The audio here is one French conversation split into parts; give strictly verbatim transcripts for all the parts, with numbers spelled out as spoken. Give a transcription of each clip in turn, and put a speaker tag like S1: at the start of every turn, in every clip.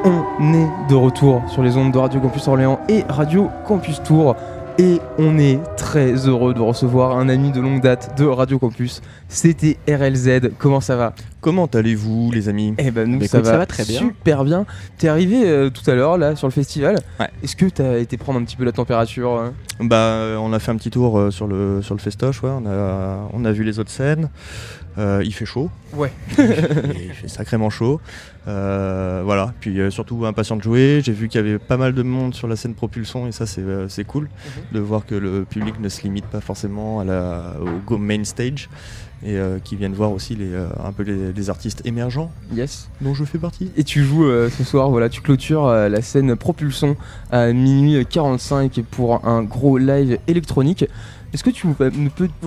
S1: On est de retour sur les ondes de Radio Campus Orléans et Radio Campus Tours. Et on est très heureux de recevoir un ami de longue date de Radio Campus. C'était R L Z. Comment ça va ?
S2: Comment allez-vous, les amis ?
S1: Eh ben nous
S3: bah,
S1: ça,
S3: écoute,
S1: va
S3: ça va très bien.
S1: Super bien. T'es arrivé euh, tout à l'heure là sur le festival.
S2: Ouais.
S1: Est-ce que t'as été prendre un petit peu la température hein ?
S2: Bah, euh, on a fait un petit tour euh, sur le sur le festoche, ouais. On a on a vu les autres scènes. Euh, il fait chaud.
S1: Ouais.
S2: il, fait, il fait sacrément chaud. Euh, voilà. Puis euh, surtout impatient de jouer. J'ai vu qu'il y avait pas mal de monde sur la scène Propulson et ça c'est euh, c'est cool mm-hmm. de voir que le public ne se limite pas forcément à la au main stage. Et euh, qui viennent voir aussi les, euh, un peu les, les artistes émergents
S1: yes.
S2: dont je fais partie.
S1: Et tu joues euh, ce soir, voilà, tu clôtures euh, la scène Propulson à minuit quarante-cinq pour un gros live électronique. Est-ce que tu peux,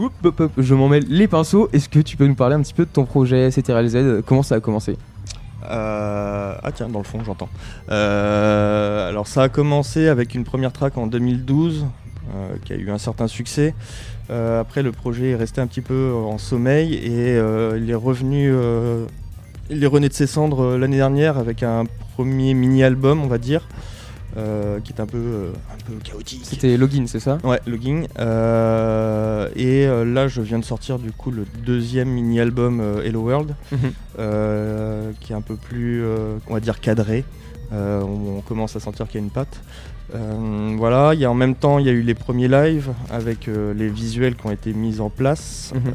S1: je m'en mêle les pinceaux, est-ce que tu peux nous parler un petit peu de ton projet C T R L Z ? Comment ça a commencé ?
S2: Euh, ah tiens, dans le fond, j'entends. Euh, alors ça a commencé avec une première track en deux mille douze euh, qui a eu un certain succès. Euh, après, le projet est resté un petit peu en sommeil et euh, il est revenu, euh, il est rené de ses cendres euh, l'année dernière avec un premier mini-album, on va dire, euh, qui est un peu, euh, un peu chaotique.
S1: C'était Login, c'est ça ?
S2: Ouais, Login. Euh, et euh, là, je viens de sortir du coup le deuxième mini-album euh, Hello World, mm-hmm. euh, qui est un peu plus, euh, on va dire, cadré. Euh, on, on commence à sentir qu'il y a une patte. Euh, voilà, il y a en même temps il y a eu les premiers lives avec euh, les visuels qui ont été mis en place mmh.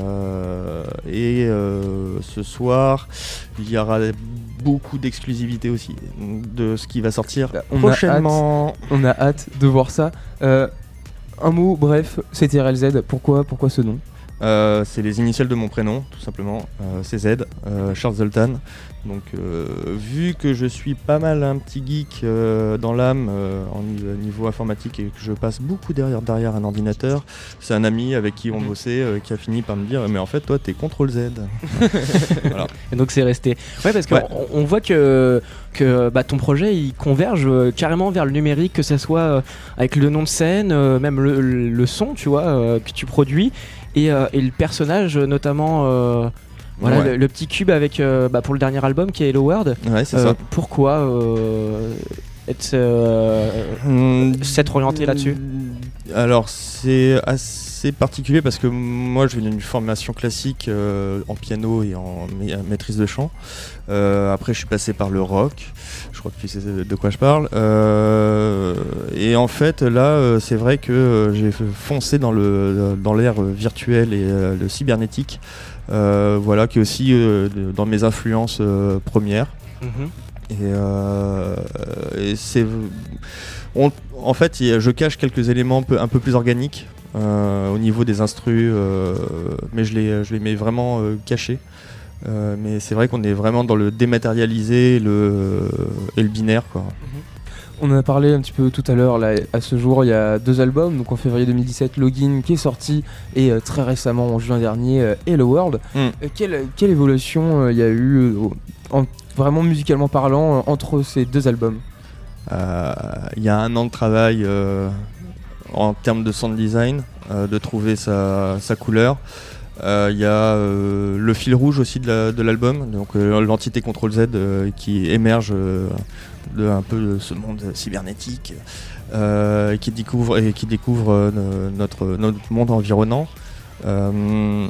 S2: euh, et euh, ce soir il y aura beaucoup d'exclusivité aussi de ce qui va sortir
S1: on
S2: prochainement.
S1: A hâte, on a hâte de voir ça. Euh, un mot bref, C T R L Z, pourquoi, pourquoi ce nom ?
S2: Euh, c'est les initiales de mon prénom, tout simplement. Euh, C Z, euh, Charles Zoltan. Donc, euh, vu que je suis pas mal un petit geek euh, dans l'âme euh, en niveau informatique et que je passe beaucoup derrière, derrière un ordinateur, c'est un ami avec qui on bossait euh, qui a fini par me dire mais en fait toi t'es contrôle Z.
S3: Voilà. Et donc c'est resté. Ouais, parce qu'on ouais. on voit que que bah, ton projet il converge euh, carrément vers le numérique, que ça soit euh, avec le nom de scène, euh, même le, le, le son, tu vois, euh, que tu produis. Et, euh, et le personnage notamment euh, voilà, ouais. le, le petit cube avec euh, bah, pour le dernier album qui est Hello World.
S2: Ouais, c'est
S3: euh,
S2: ça.
S3: Pourquoi euh, être euh, mmh, s'être orienté là-dessus ?
S2: Alors c'est assez particulier parce que moi je viens d'une formation classique euh, en piano et en ma- maîtrise de chant. Euh, après je suis passé par le rock. Je crois que tu sais de quoi je parle. Euh, et en fait, là, euh, c'est vrai que euh, j'ai foncé dans, le, dans l'ère virtuelle et euh, le cybernétique. Euh, voilà, qui est aussi euh, dans mes influences euh, premières. Mm-hmm. Et, euh, et c'est... On, en fait, je cache quelques éléments un peu, un peu plus organiques euh, au niveau des instrus, euh, mais je les, je les mets vraiment euh, cachés. Euh, mais c'est vrai qu'on est vraiment dans le dématérialisé et le, et le binaire, quoi.
S1: On en a parlé un petit peu tout à l'heure, là, à ce jour il y a deux albums, donc en février deux mille dix-sept Login qui est sorti et euh, très récemment en juin dernier euh, Hello World. Mm. Euh, quelle, quelle évolution il euh, y a eu euh, en, vraiment musicalement parlant euh, entre ces deux albums ?
S2: Il euh, y a un an de travail euh, en termes de sound design, euh, de trouver sa, sa couleur. Il euh, y a euh, le fil rouge aussi de, la, de l'album, donc euh, l'entité contrôle Z euh, qui émerge euh, de un peu de ce monde cybernétique euh, et qui découvre, et qui découvre euh, notre, notre monde environnant. Euh,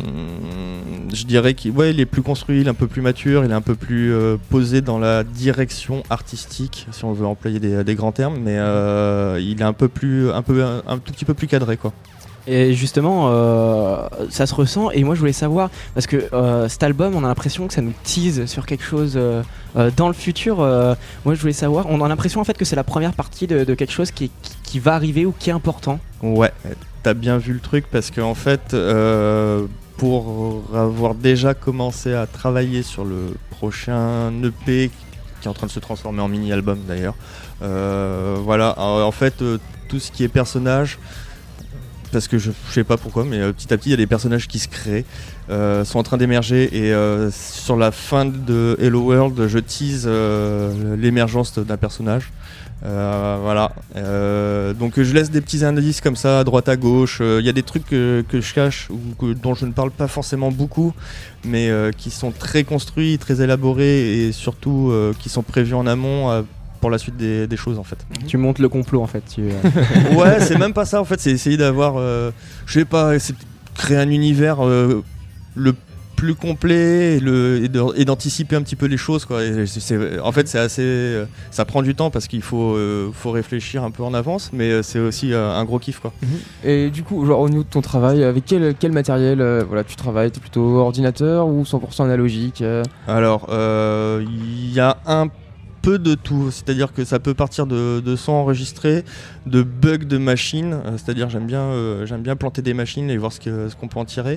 S2: je dirais qu'il ouais, il est plus construit, il est un peu plus mature, il est un peu plus euh, posé dans la direction artistique, si on veut employer des, des grands termes, mais euh, il est un peu plus, un peu, un, un tout petit peu plus cadré, quoi.
S3: Et justement, euh, ça se ressent. Et moi, je voulais savoir, parce que euh, cet album, on a l'impression que ça nous tease sur quelque chose euh, euh, dans le futur. Euh, moi, je voulais savoir, on a l'impression en fait que c'est la première partie de, de quelque chose qui, qui, qui va arriver ou qui est important.
S2: Ouais, t'as bien vu le truc parce qu'en fait, euh, pour avoir déjà commencé à travailler sur le prochain E P qui est en train de se transformer en mini-album d'ailleurs, euh, voilà, en fait, euh, tout ce qui est personnage. parce que je, je sais pas pourquoi, mais euh, petit à petit il y a des personnages qui se créent, euh, sont en train d'émerger, et euh, sur la fin de Hello World, je tease euh, l'émergence d'un personnage. Euh, voilà, euh, donc je laisse des petits indices comme ça à droite à gauche. Il euh, y a des trucs que, que je cache ou que, dont je ne parle pas forcément beaucoup, mais euh, qui sont très construits, très élaborés, et surtout euh, qui sont prévus en amont euh, pour la suite des, des choses en fait.
S3: Tu montes le complot en fait. Tu...
S2: Ouais, c'est même pas ça en fait, c'est essayer d'avoir, euh, je sais pas, c'est créer un univers euh, le plus complet et, le, et, de, et d'anticiper un petit peu les choses quoi. Et c'est, c'est, en fait c'est assez, ça prend du temps parce qu'il faut, euh, faut réfléchir un peu en avance, mais c'est aussi euh, un gros kiff quoi.
S1: Et du coup, genre au niveau de ton travail, avec quel, quel matériel euh, voilà, tu travailles? T'es plutôt ordinateur ou cent pour cent analogique euh
S2: Alors il euh, y a un peu de tout, c'est-à-dire que ça peut partir de, de sons enregistrés, de bugs de machines, euh, c'est-à-dire j'aime bien, euh, j'aime bien planter des machines et voir ce, que, ce qu'on peut en tirer.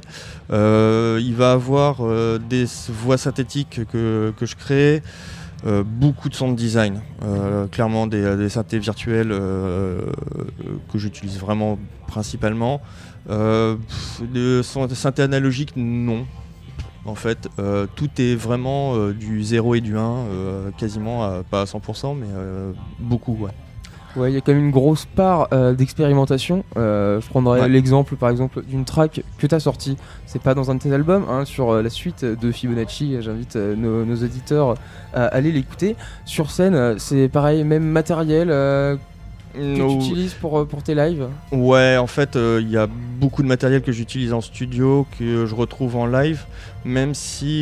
S2: Euh, il va avoir euh, des voix synthétiques que, que je crée, euh, beaucoup de sound design, euh, clairement des, des synthés virtuels euh, que j'utilise vraiment principalement. Euh, de synthé analogique, non. En fait, euh, tout est vraiment euh, du zéro et du un, euh, quasiment, à, pas à cent pour cent, mais euh, beaucoup, ouais.
S1: Ouais, il y a quand même une grosse part euh, d'expérimentation. Euh, je prendrais ouais. l'exemple, par exemple, d'une track que tu as sortie. C'est pas dans un de tes albums, hein, sur euh, la suite de Fibonacci. J'invite euh, nos, nos auditeurs à aller l'écouter. Sur scène, euh, c'est pareil, même matériel euh, que no. tu utilises pour, pour tes lives?
S2: Ouais, en fait, il euh, y a beaucoup de matériel que j'utilise en studio, que je retrouve en live, même si,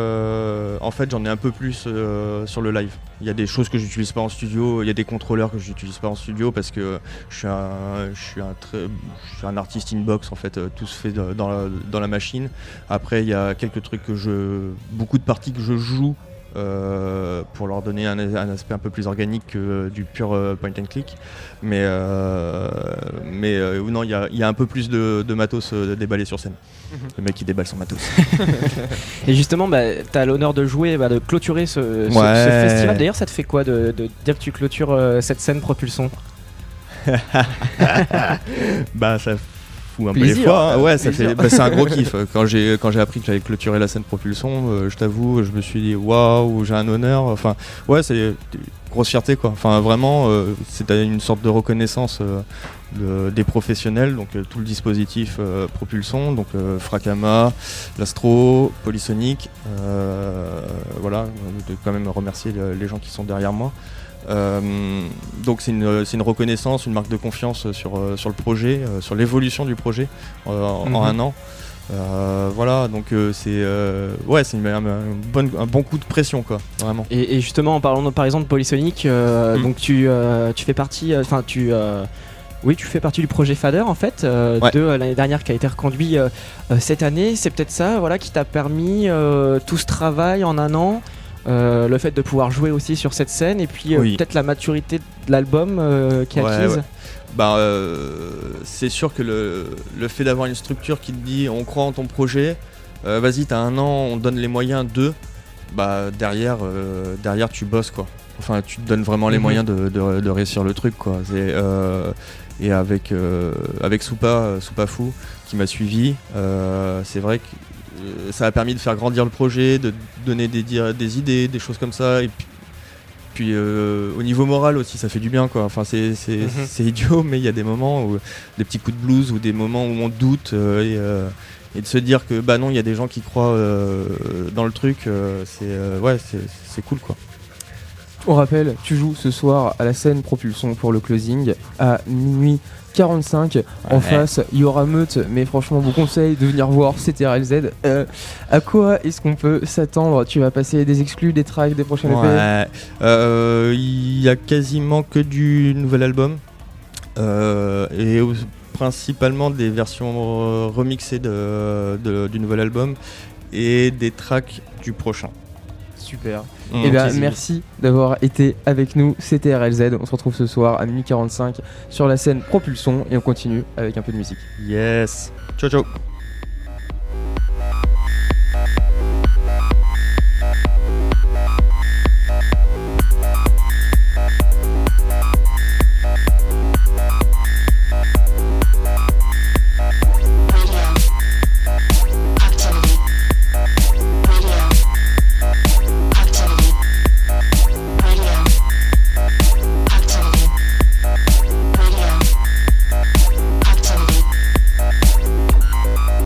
S2: euh, en fait, j'en ai un peu plus euh, sur le live. Il y a des choses que j'utilise pas en studio, il y a des contrôleurs que j'utilise pas en studio parce que je suis un, je suis un, très, je suis un artiste in-box, en fait, tout se fait dans la, dans la machine. Après, il y a quelques trucs que je... beaucoup de parties que je joue Euh, pour leur donner un, un aspect un peu plus organique que du pur euh, point and click, mais euh, mais euh, non, il y, y a un peu plus de, de matos euh, déballé sur scène. Mm-hmm. Le mec qui déballe son matos.
S3: Et justement, bah, t'as l'honneur de jouer, bah, de clôturer ce, ce, ouais. ce festival. D'ailleurs, ça te fait quoi de, de dire que tu clôtures euh, cette scène Propulson?
S2: Bah ça un peu les fois, hein. Ouais, ça fait, bah, c'est un gros kiff. Quand j'ai, quand j'ai appris que j'allais clôturer la scène Propulson, euh, je t'avoue, je me suis dit waouh, j'ai un honneur. Enfin, ouais, c'est une grosse fierté quoi. Enfin, vraiment, euh, c'est une sorte de reconnaissance euh, de, des professionnels, donc euh, tout le dispositif euh, Propulson, donc euh, Fracama, l'Astro, Polysonic. Euh, voilà, de quand même remercier le, les gens qui sont derrière moi. Euh, donc c'est une, c'est une reconnaissance, une marque de confiance sur, euh, sur le projet, euh, sur l'évolution du projet euh, en, mm-hmm. en un an. Euh, voilà, donc euh, c'est euh, ouais, c'est une, un, un, bon, un bon coup de pression quoi, vraiment.
S3: Et, et justement en parlant de, par exemple de Polysonic, euh, mm. donc tu, euh, tu fais partie, enfin tu euh, oui, tu fais partie du projet Fader en fait, euh, ouais. de euh, l'année dernière qui a été reconduit euh, euh, cette année. C'est peut-être ça, voilà, qui t'a permis euh, tout ce travail en un an. Euh, le fait de pouvoir jouer aussi sur cette scène et puis euh, oui. peut-être la maturité de l'album euh, qui est
S2: ouais,
S3: acquise.
S2: Ouais. Bah, euh, c'est sûr que le, le fait d'avoir une structure qui te dit on croit en ton projet, euh, vas-y t'as un an, on te donne les moyens de, bah derrière, euh, derrière tu bosses quoi. Enfin tu te donnes vraiment les mm-hmm. moyens de, de, de réussir le truc quoi. C'est, euh, et avec, euh, avec Soupa, Soupa Fou qui m'a suivi, euh, c'est vrai que ça a permis de faire grandir le projet, de donner des, des idées, des choses comme ça. Et puis, puis euh, au niveau moral aussi, ça fait du bien quoi. Enfin, c'est, c'est, mm-hmm. c'est idiot, mais il y a des moments où des petits coups de blues ou des moments où on doute euh, et, euh, et de se dire que bah non, il y a des gens qui croient euh, dans le truc. Euh, c'est euh, ouais, c'est, c'est cool quoi.
S1: On rappelle, tu joues ce soir à la scène Propulson pour le closing à minuit quarante-cinq. Ouais. En face, il y aura Meute, mais franchement, vous conseille de venir voir C T R L Z. Euh, à quoi est-ce qu'on peut s'attendre? Tu vas passer des exclus, des tracks, des prochains
S2: ouais. E P? euh, Il y a quasiment que du nouvel album euh, et principalement des versions remixées de, de, du nouvel album et des tracks du prochain.
S1: Super. Mmh, et bien merci d'avoir été avec nous, C T R L Z. On se retrouve ce soir à minuit quarante-cinq sur la scène Propulson et on continue avec un peu de musique.
S2: Yes. Ciao ciao.